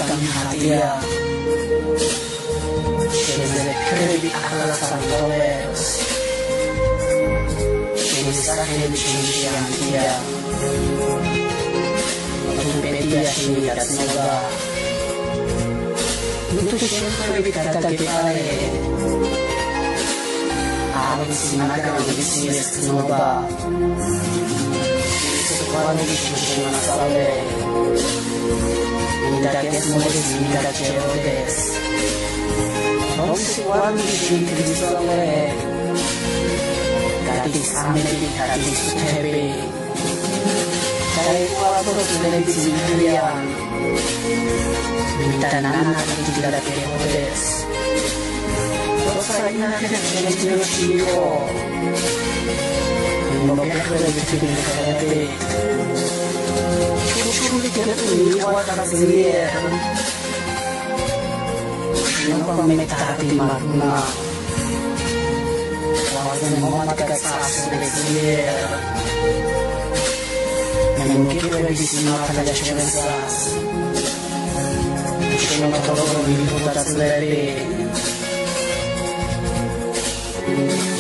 hatiya desde Crevi a las Santoveros mensaje de Chinchilla Tupetia Chinitas Nova Nutu siempre evitata que ae Alex Sinaka Odysseus Nova Quando dice una sale Mira que es muy mira que odes No se quando dice Cristo le Gratis ameni gratis tebe Kaya quando le dice Mita nana mira que odes Cosa ina que se le chico No me acuerdo de que me quedé. Yo me quedé igual a la serie. No me metí en magna. Cuando me mama que estás de serie. Me quiero visitar para las cosas. Yo no puedo vivir por las leyes.